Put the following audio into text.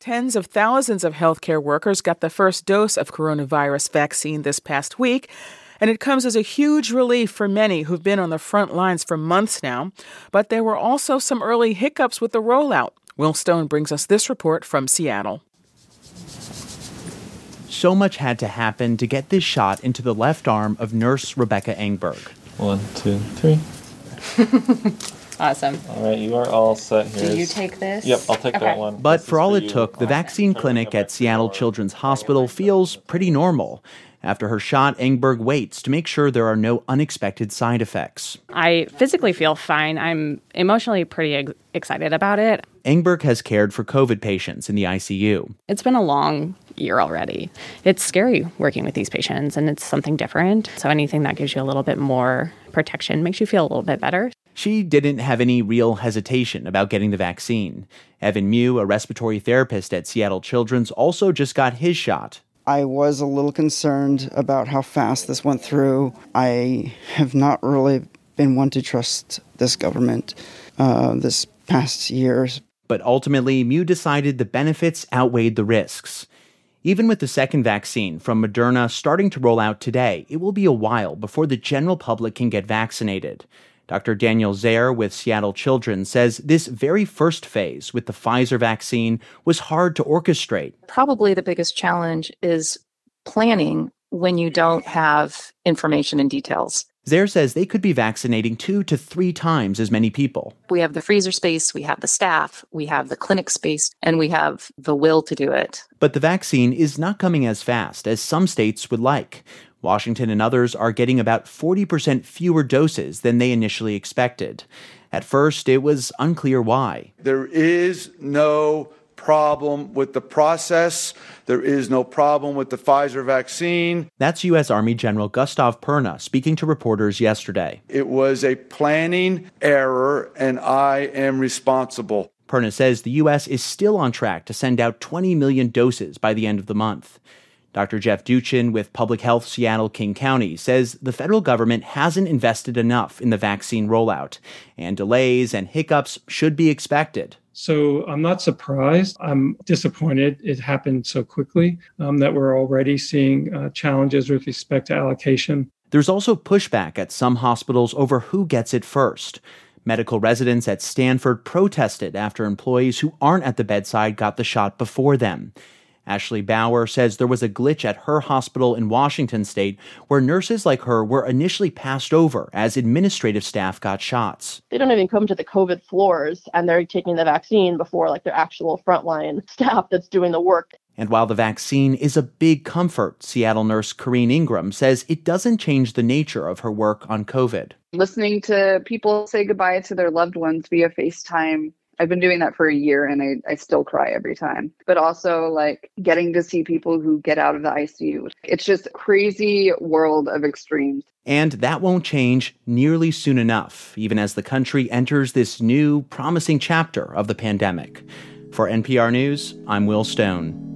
Tens of thousands of healthcare workers got the first dose of coronavirus vaccine this past week, and it comes as a huge relief for many who've been on the front lines for months now. But there were also some early hiccups with the rollout. Will Stone brings us this report from Seattle. So much had to happen to get this shot into the left arm of nurse Rebecca Engberg. 1, 2, 3. Awesome. All right, you are all set here. Do you take this? Yep, I'll take that one. But for all it took, the vaccine clinic at Seattle Children's Hospital feels pretty normal. After her shot, Engberg waits to make sure there are no unexpected side effects. I physically feel fine. I'm emotionally pretty excited about it. Engberg has cared for COVID patients in the ICU. It's been a long year already. It's scary working with these patients, and it's something different. So anything that gives you a little bit more protection makes you feel a little bit better. She didn't have any real hesitation about getting the vaccine. Evan Mew, a respiratory therapist at Seattle Children's, also just got his shot. I was a little concerned about how fast this went through. I have not really been one to trust this government this past years. But ultimately, Mew decided the benefits outweighed the risks. Even with the second vaccine from Moderna starting to roll out today, it will be a while before the general public can get vaccinated. Dr. Daniel Zaire with Seattle Children's says this very first phase with the Pfizer vaccine was hard to orchestrate. Probably the biggest challenge is planning when you don't have information and details. Zaire says they could be vaccinating 2 to 3 times as many people. We have the freezer space, we have the staff, we have the clinic space, and we have the will to do it. But the vaccine is not coming as fast as some states would like. Washington and others are getting about 40% fewer doses than they initially expected. At first, it was unclear why. There is no problem with the process. There is no problem with the Pfizer vaccine. That's U.S. Army General Gustav Perna speaking to reporters yesterday. It was a planning error, and I am responsible. Perna says the U.S. is still on track to send out 20 million doses by the end of the month. Dr. Jeff Duchin with Public Health Seattle-King County says the federal government hasn't invested enough in the vaccine rollout, and delays and hiccups should be expected. So I'm not surprised. I'm disappointed it happened so quickly, that we're already seeing challenges with respect to allocation. There's also pushback at some hospitals over who gets it first. Medical residents at Stanford protested after employees who aren't at the bedside got the shot before them. Ashley Bauer says there was a glitch at her hospital in Washington state where nurses like her were initially passed over as administrative staff got shots. They don't even come to the COVID floors, and they're taking the vaccine before their actual frontline staff that's doing the work. And while the vaccine is a big comfort, Seattle nurse Corrine Ingram says it doesn't change the nature of her work on COVID. Listening to people say goodbye to their loved ones via FaceTime, I've been doing that for a year and I still cry every time. But also getting to see people who get out of the ICU. It's just a crazy world of extremes. And that won't change nearly soon enough, even as the country enters this new, promising chapter of the pandemic. For NPR News, I'm Will Stone.